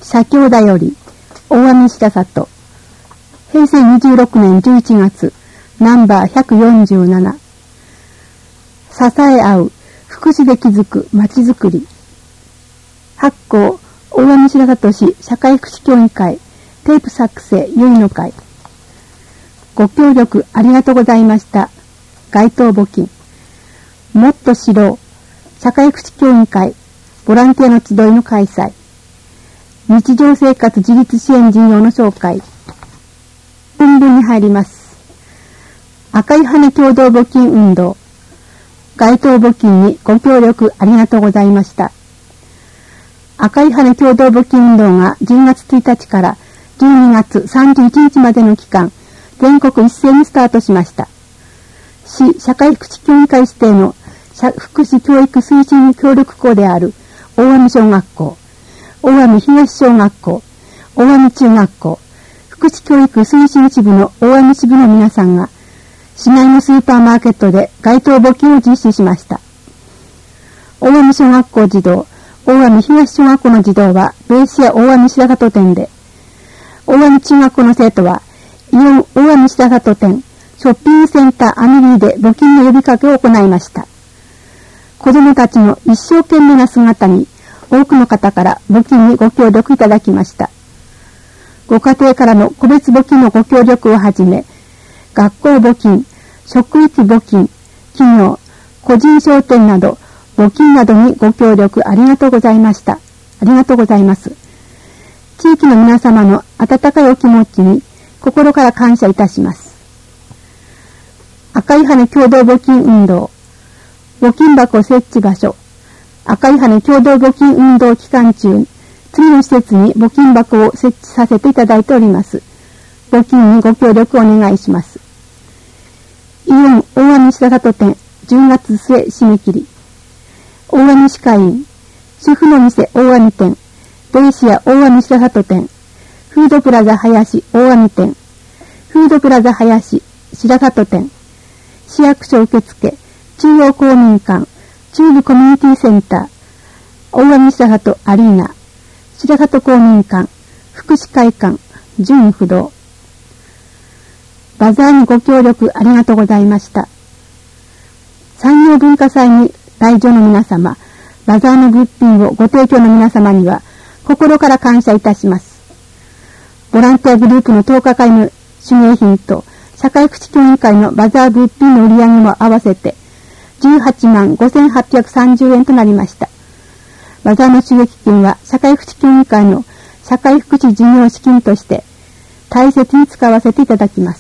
社協だより、大網白里、平成26年11月、ナンバー147。支え合う、福祉で築くまちづくり。発行、大網白里市社会福祉協議会、テープ作成、結の会。ご協力ありがとうございました。該当募金。もっと知ろう、社会福祉協議会、ボランティアの集いの開催。日常生活自立支援事業の紹介。本文に入ります。赤い羽共同募金運動。該当募金にご協力ありがとうございました。赤い羽共同募金運動が10月1日から12月31日までの期間、全国一斉にスタートしました。市社会福祉協議会指定の福祉教育推進協力校である大網小学校、大網東小学校、大網中学校、福祉教育推進支部の大網支部の皆さんが、市内のスーパーマーケットで該当募金を実施しました。大網小学校児童、大網東小学校の児童は、ベースや大網白里店で、大網中学校の生徒は、イオン大網白里店、ショッピングセンターアミリーで募金の呼びかけを行いました。子供たちの一生懸命な姿に、多くの方から募金にご協力いただきました。ご家庭からの個別募金のご協力をはじめ、学校募金、職域募金、企業、個人商店など、募金などにご協力ありがとうございました。ありがとうございます。地域の皆様の温かいお気持ちに心から感謝いたします。赤い羽共同募金運動、募金箱設置場所、赤い羽共同募金運動期間中、次の施設に募金箱を設置させていただいております。募金にご協力お願いします。イオン大網白里店、10月末締め切り。大網歯科医院、主婦の店大網店、ベイシア大網白里店、フードプラザ林大網店、フードプラザ林白里店、市役所受付、中央公民館、中部コミュニティセンター、大網白里アリーナ、白里公民館、福祉会館、準不動。バザーにご協力ありがとうございました。産業文化祭に来場の皆様、バザーの物品をご提供の皆様には心から感謝いたします。ボランティアグループの10日会の手芸品と社会福祉協議会のバザー物品の売り上げも合わせて18万5830円となりました。バザーの収益金は社会福祉協議会の社会福祉事業資金として大切に使わせていただきます。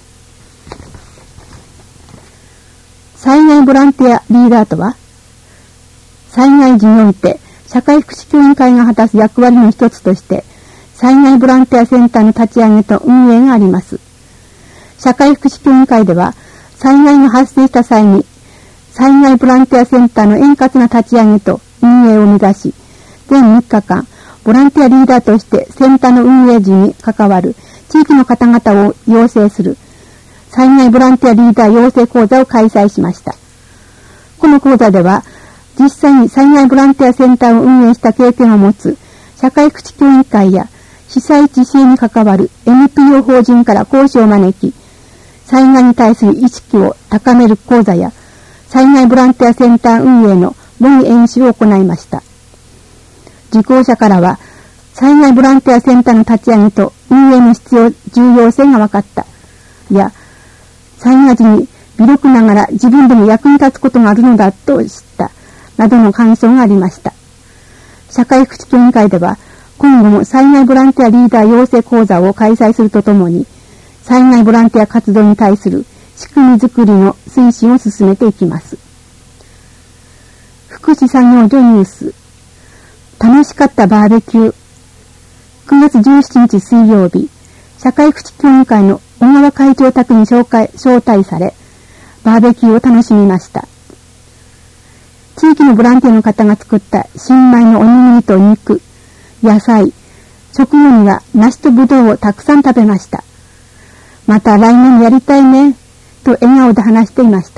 災害ボランティアリーダーとは、災害時において社会福祉協議会が果たす役割の一つとして、災害ボランティアセンターの立ち上げと運営があります。社会福祉協議会では、災害が発生した際に、災害ボランティアセンターの円滑な立ち上げと運営を目指し、全3日間、ボランティアリーダーとしてセンターの運営時に関わる地域の方々を養成する、災害ボランティアリーダー養成講座を開催しました。この講座では、実際に災害ボランティアセンターを運営した経験を持つ社会福祉協議会や被災地支援に関わる NPO 法人から講師を招き、災害に対する意識を高める講座や災害ボランティアセンター運営の模擬演習を行いました。受講者からは、災害ボランティアセンターの立ち上げと運営の重要性が分かった。や、災害時に微力ながら自分でも役に立つことがあるのだと知った。などの感想がありました。社会福祉協議会では、今後も災害ボランティアリーダー養成講座を開催するとともに、災害ボランティア活動に対する仕組みづくりの推進を進めていきます。福祉作業所ニュース。楽しかったバーベキュー。9月17日水曜日、社会福祉協議会の小川会長宅に招待され、バーベキューを楽しみました。地域のボランティアの方が作った新米のおにぎりと肉、野菜、食後には梨とぶどうをたくさん食べました。また来年やりたいね、と笑顔で話していました。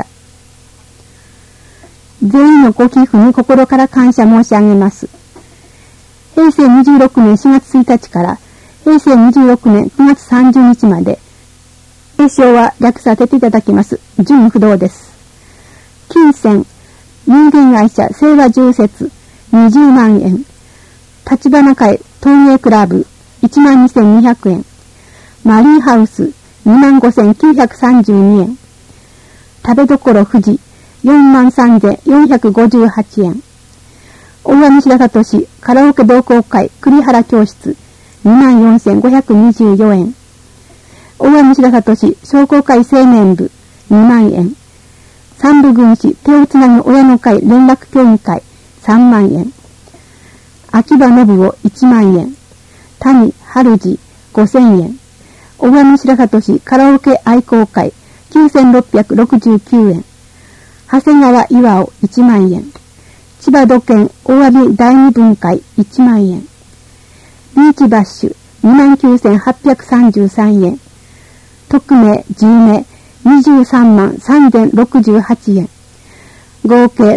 全員のご寄付に心から感謝申し上げます。 平成26年4月1日から平成26年9月30日まで、名称は略させていただきます。純不動です。金銭、有限会社清和重節20万円。立花会陶芸クラブ12,200円。マリーハウス25,932円。食べどころ富士43,458円。大網白里市カラオケ同好会栗原教室24,524円。大網白里市商工会青年部2万円。三部郡市手をつなぐ親の会連絡協議会3万円。秋葉信夫1万円。谷春次5,000円。大網白里市カラオケ愛好会9,669円。長谷川岩尾1万円。千葉土建大網第二分会1万円。ビーチバッシュ29,833円。特命10名233,3,068円。合計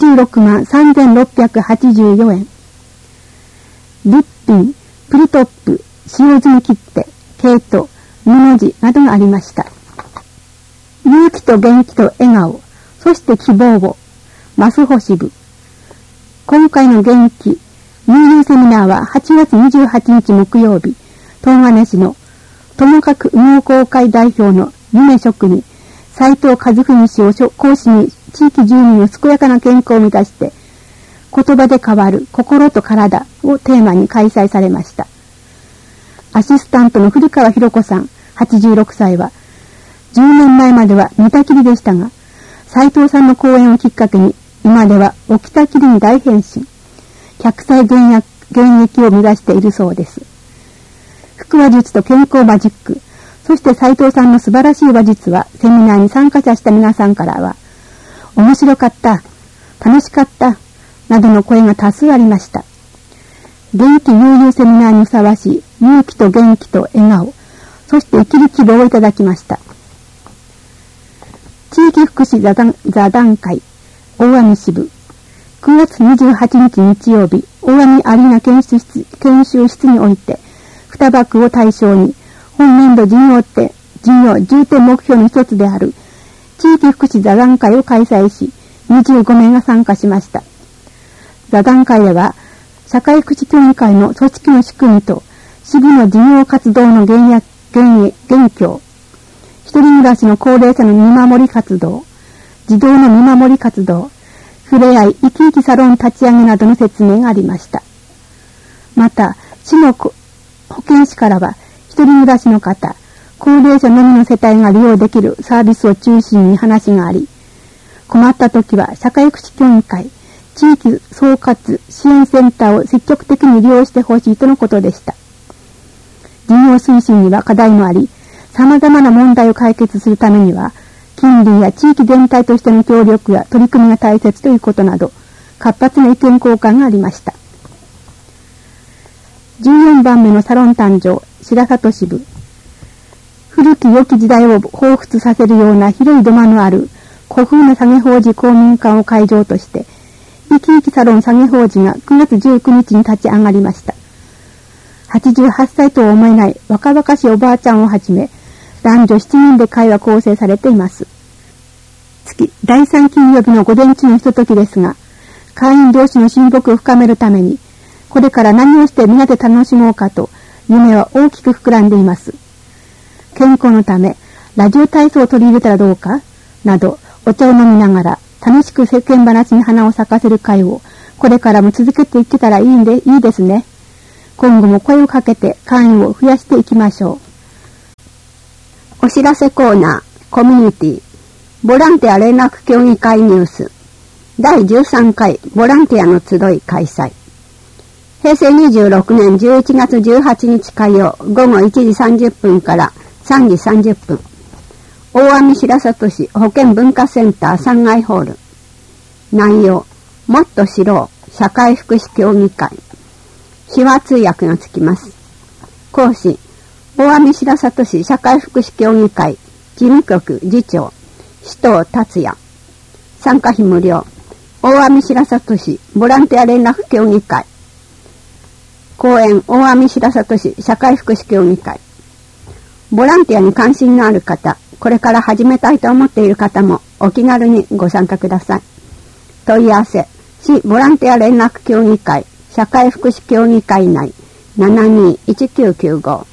663,3,684円。物品、プリトップ、使用済み切手、毛糸、布地などがありました。勇気と元気と笑顔、そして希望を、マスホ支部。今回の元気、入遊セミナーは8月28日木曜日、東金市の友角羽毛工会代表の夢職人、斉藤和文氏を講師に地域住民の健やかな健康を満たして、言葉で変わる心と体をテーマに開催されました。アシスタントの古川博子さん、86歳は、10年前までは寝たきりでしたが、斉藤さんの講演をきっかけに、今では起きたきりに大変身。100歳現役を目指しているそうです。腹話術と健康マジック、そして斉藤さんの素晴らしい話術は、セミナーに参加者した皆さんからは、面白かった、楽しかった、などの声が多数ありました。元気悠々セミナーにふさわしい勇気と元気と笑顔、そして生きる希望をいただきました。地域福祉座談会大網支部9月28日日曜日、大網アリーナ研修室において2枠を対象に本年度事業重点目標の一つである地域福祉座談会を開催し、25名が参加しました。座談会では社会福祉協議会の組織の仕組みと支部の事業活動の現況、一人暮らしの高齢者の見守り活動、児童の見守り活動、ふれあい生き生きサロン立ち上げなどの説明がありました。また、市の保健師からは、一人暮らしの方、高齢者のみの世帯が利用できるサービスを中心に話があり、困った時は社会福祉協議会、地域総括支援センターを積極的に利用してほしいとのことでした。事業推進には課題もあり、様々な問題を解決するためには、近隣や地域全体としての協力や取り組みが大切ということなど、活発な意見交換がありました。14番目のサロン誕生、白里支部。古き良き時代を彷彿させるような広い土間のある古風な下げ法事公民館を会場として、生き生きサロン下げ法事が9月19日に立ち上がりました。88歳とは思えない若々しいおばあちゃんをはじめ、男女7人で会は構成されています。月第3金曜日の午前中のひとときですが、会員同士の親睦を深めるために、これから何をしてみんなで楽しもうかと、夢は大きく膨らんでいます。健康のため、ラジオ体操を取り入れたらどうかなど、お茶を飲みながら、楽しく世間話に花を咲かせる会を、これからも続けていけたらいいですね。今後も声をかけて会員を増やしていきましょう。お知らせコーナー、コミュニティ、ボランティア連絡協議会ニュース、第13回ボランティアの集い開催。平成26年11月18日火曜午後1時30分から3時30分。大網白里市保健文化センター3階ホール。内容、もっと知ろう社会福祉協議会。手話通訳がつきます。講師、大網白里市社会福祉協議会事務局次長、紫藤達也。参加費無料。大網白里市ボランティア連絡協議会。 公園大網白里市社会福祉協議会。ボランティアに関心のある方、これから始めたいと思っている方もお気軽にご参加ください。問い合わせ、市ボランティア連絡協議会社会福祉協議会内 721995。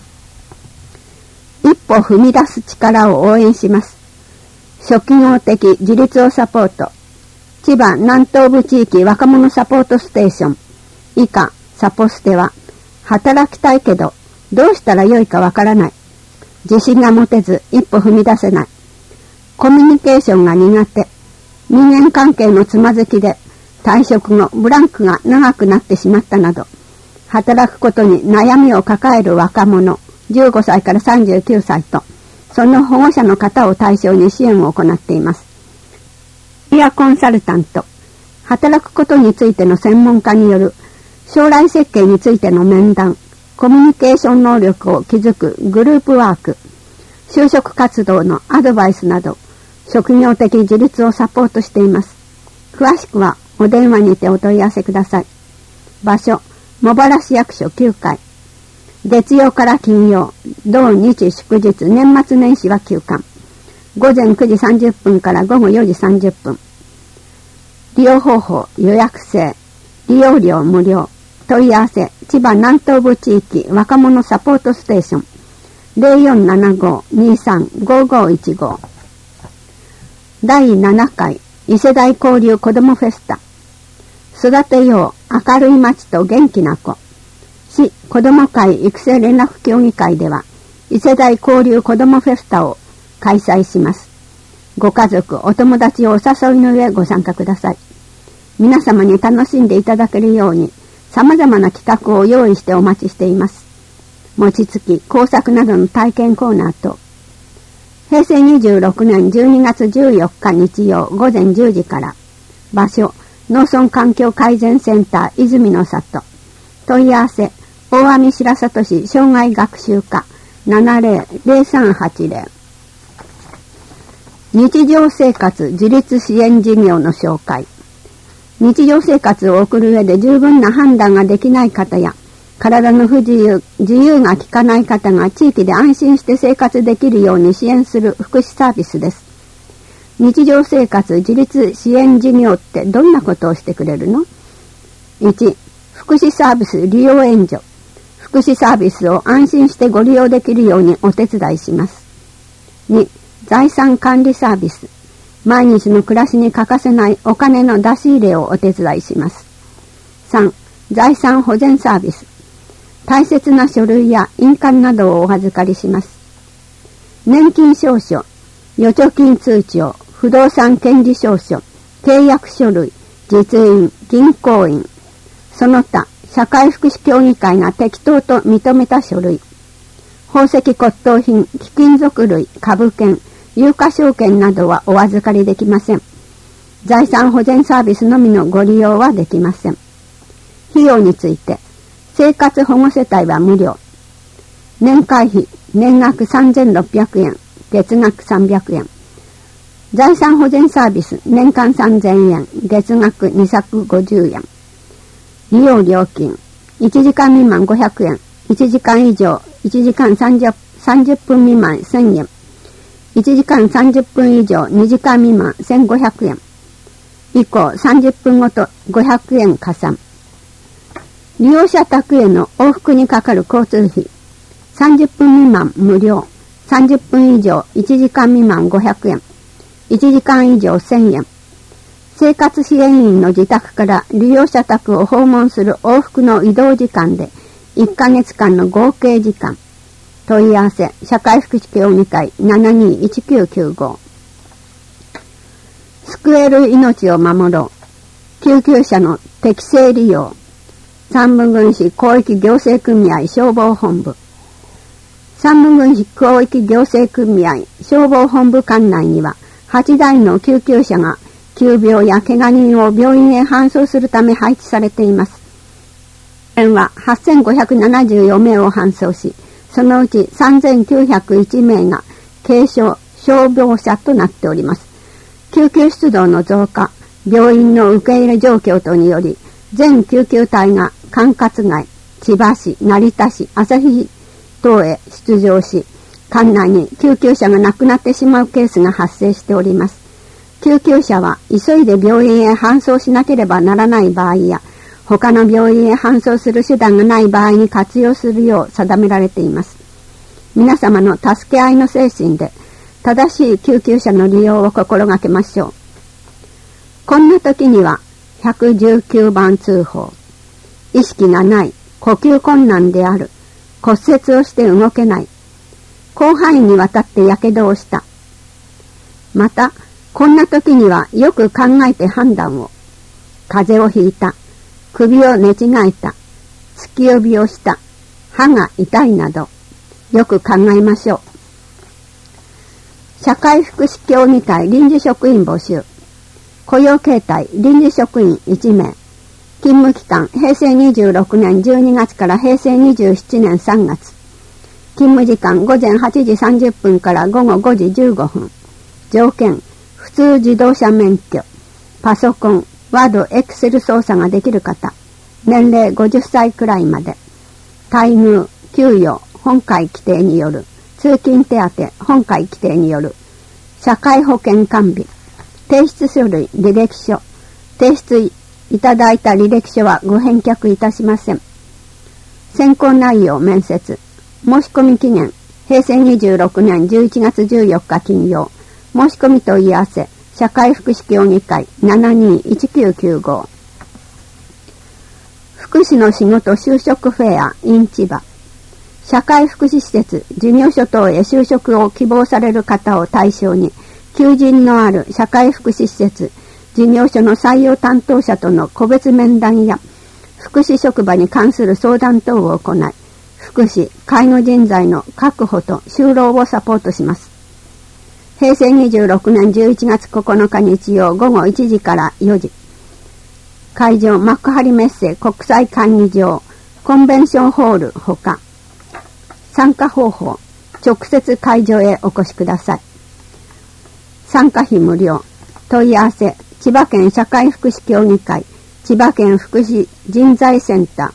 一歩踏み出す力を応援します。職業的自立をサポート。千葉南東部地域若者サポートステーション以下サポステは、働きたいけどどうしたらよいかわからない、自信が持てず一歩踏み出せない、コミュニケーションが苦手、人間関係のつまずきで退職後ブランクが長くなってしまったなど、働くことに悩みを抱える若者15歳から39歳とその保護者の方を対象に支援を行っています。キャリアコンサルタント、働くことについての専門家による将来設計についての面談、コミュニケーション能力を築くグループワーク、就職活動のアドバイスなど、職業的自立をサポートしています。詳しくはお電話にてお問い合わせください。場所、茂原市役所9階。月曜から金曜、土日祝日、年末年始は休館。午前9時30分から午後4時30分。利用方法、予約制。利用料無料。問い合わせ、千葉南東部地域若者サポートステーション。0475-235515。第7回異世代交流子どもフェスタ。育てよう明るい街と元気な子。市子ども会育成連絡協議会では、異世代交流子どもフェスタを開催します。ご家族、お友達をお誘いの上ご参加ください。皆様に楽しんでいただけるように、様々な企画を用意してお待ちしています。餅つき、工作などの体験コーナーと、平成26年12月14日日曜午前10時から、場所、農村環境改善センター泉の里。問い合わせ、大網白里市障害学習課 70-0380。日常生活自立支援事業の紹介。日常生活を送る上で十分な判断ができない方や、体の不自由、自由が利かない方が地域で安心して生活できるように支援する福祉サービスです。日常生活自立支援事業ってどんなことをしてくれるの？ 1. 福祉サービス利用援助。福祉サービスを安心してご利用できるようにお手伝いします。2. 財産管理サービス。毎日の暮らしに欠かせないお金の出し入れをお手伝いします。3. 財産保全サービス。大切な書類や印鑑などをお預かりします。年金証書、預貯金通帳、不動産権利証書、契約書類、実印、銀行印、その他、社会福祉協議会が適当と認めた書類、宝石骨董品、貴金属類、株券、有価証券などはお預かりできません。財産保全サービスのみのご利用はできません。費用について、生活保護世帯は無料。年会費、年額3600円、月額300円。財産保全サービス、年間3000円、月額250円。利用料金、1時間未満500円、1時間以上、1時間30分未満1000円。1時間30分以上2時間未満1500円。以降30分ごと500円加算。利用者宅への往復にかかる交通費。30分未満無料。30分以上1時間未満500円。1時間以上1000円。生活支援員の自宅から利用者宅を訪問する往復の移動時間で1ヶ月間の合計時間。問い合わせ、社会福祉協議会 721995。救える命を守ろう。救急車の適正利用。三分郡市広域行政組合消防本部。三分郡市広域行政組合消防本部管内には8台の救急車が急病や怪我人を病院へ搬送するため配置されています。県は8574名を搬送し、そのうち3901名が軽症、傷病者となっております。救急出動の増加、病院の受け入れ状況等により、全救急隊が管轄外、 千葉市、成田市、旭等へ出場し、管内に救急車が亡くなってしまうケースが発生しております。救急車は急いで病院へ搬送しなければならない場合や、他の病院へ搬送する手段がない場合に活用するよう定められています。皆様の助け合いの精神で、正しい救急車の利用を心がけましょう。こんな時には、119番通報。意識がない、呼吸困難である、骨折をして動けない、広範囲にわたって火傷をした。また、こんな時にはよく考えて判断を。風邪をひいた、首を寝違えた、突き指をした、歯が痛いなど、よく考えましょう。社会福祉協議会臨時職員募集。雇用形態臨時職員1名。勤務期間平成26年12月から平成27年3月。勤務時間午前8時30分から午後5時15分。条件、普通自動車免許。パソコン、ワード、エクセル操作ができる方。年齢50歳くらいまで。待遇、給与、本会規定による。通勤手当、本会規定による。社会保険完備。提出書類、履歴書。提出いただいた履歴書はご返却いたしません。選考内容、面接。申し込み期限、平成26年11月14日金曜。申し込み問い合わせ、社会福祉協議会 721995。福祉の仕事就職フェア in 千葉。社会福祉施設、事業所等へ就職を希望される方を対象に、求人のある社会福祉施設、事業所の採用担当者との個別面談や、福祉職場に関する相談等を行い、福祉、介護人材の確保と就労をサポートします。平成26年11月9日日曜午後1時から4時。会場幕張メッセ国際会議場、コンベンションホールほか。参加方法、直接会場へお越しください。参加費無料。問い合わせ、千葉県社会福祉協議会、千葉県福祉人材センタ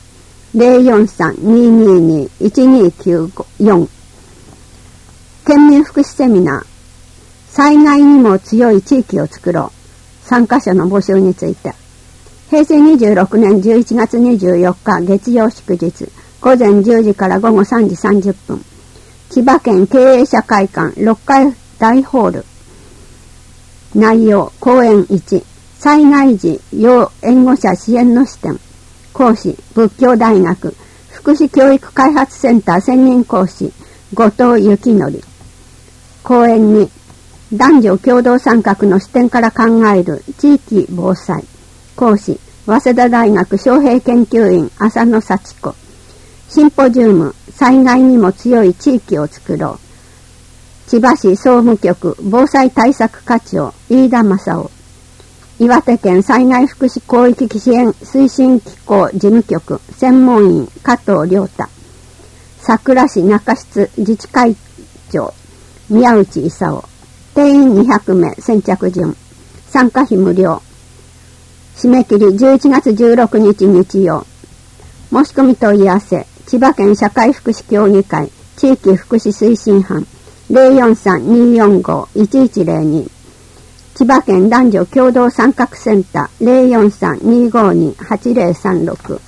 ー 043-222-1294。県民福祉セミナー、災害にも強い地域を作ろう。参加者の募集について。平成26年11月24日月曜祝日、午前10時から午後3時30分。千葉県経営者会館6階大ホール。内容、講演1、災害時要援護者支援の視点。講師、仏教大学福祉教育開発センター専任講師、後藤幸則。講演2、男女共同参画の視点から考える地域防災。講師、早稲田大学招聘研究員浅野幸子。シンポジウム、災害にも強い地域を作ろう。千葉市総務局防災対策課長飯田正夫。岩手県災害福祉広域支援推進機構事務局専門員加藤亮太。佐倉市中津自治会長宮内勲。定員200名先着順。参加費無料。締め切り11月16日日曜。申し込み問い合わせ、千葉県社会福祉協議会地域福祉推進班 043-245-1102。千葉県男女共同参画センター 043-252-8036。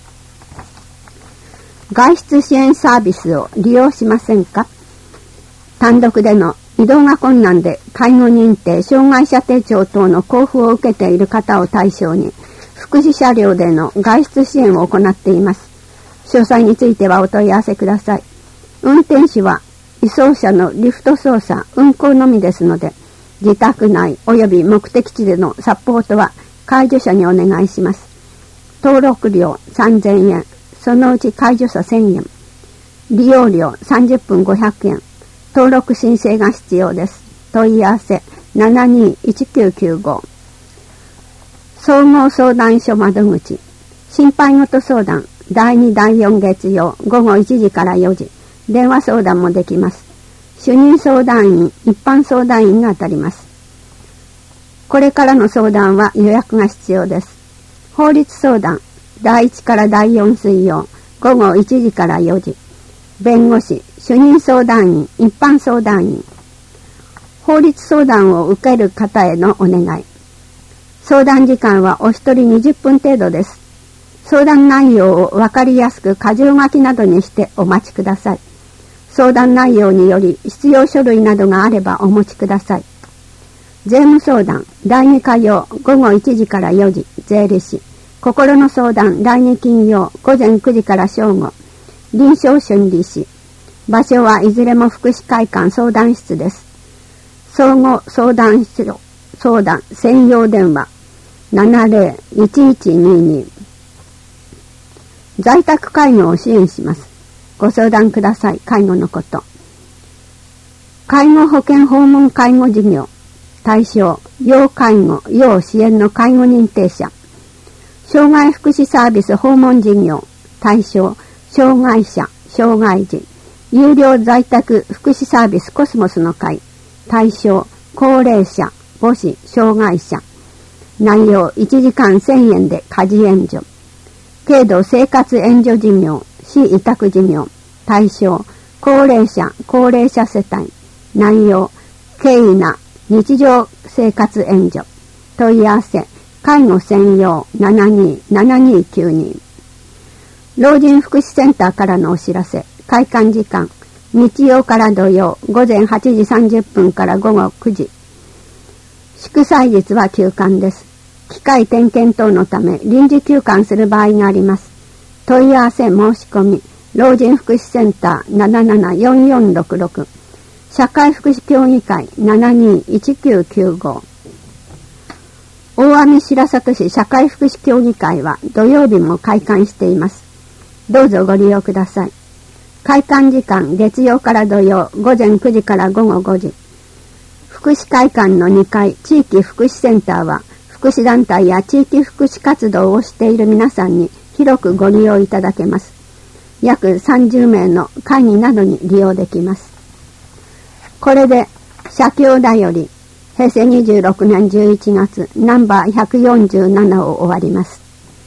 外出支援サービスを利用しませんか？単独での移動が困難で介護認定、障害者手帳等の交付を受けている方を対象に、福祉車両での外出支援を行っています。詳細についてはお問い合わせください。運転手は移送車のリフト操作、運行のみですので、自宅内及び目的地でのサポートは介助者にお願いします。登録料3000円、そのうち介助者1000円。利用料30分500円。登録申請が必要です。問い合わせ 721995。総合相談所窓口。心配事相談第2第4月曜午後1時から4時。電話相談もできます。主任相談員、一般相談員が当たります。これからの相談は予約が必要です。法律相談第1から第4水曜午後1時から4時。弁護士、主任相談員、一般相談員。法律相談を受ける方へのお願い。相談時間はお一人20分程度です。相談内容をわかりやすく箇条書きなどにしてお待ちください。相談内容により必要書類などがあればお持ちください。税務相談、第2火曜午後1時から4時、税理士。心の相談、第2金曜午前9時から正午、臨床心理士。場所はいずれも福祉会館相談室です。総合相談室相談専用電話 70-1122。在宅介護を支援します。ご相談ください。介護のこと。介護保険訪問介護事業。対象、要介護、要支援の介護認定者。障害福祉サービス訪問事業。対象、障害者、障害児。有料在宅福祉サービスコスモスの会。対象、高齢者、母子、障害者。内容、1時間1000円で家事援助。軽度生活援助事業、市委託事業。対象、高齢者、高齢者世帯。内容、軽な日常生活援助。問い合わせ、介護専用 727292。老人福祉センターからのお知らせ。開館時間、日曜から土曜午前8時30分から午後9時。祝祭日は休館です。機械点検等のため臨時休館する場合があります。問い合わせ申し込み、老人福祉センター774466、社会福祉協議会721995。大網白里市社会福祉協議会は土曜日も開館しています。どうぞご利用ください。開館時間、月曜から土曜午前9時から午後5時。福祉会館の2階地域福祉センターは、福祉団体や地域福祉活動をしている皆さんに広くご利用いただけます。約30名の会議などに利用できます。これで、社協だより、平成26年11月ナンバー147を終わります。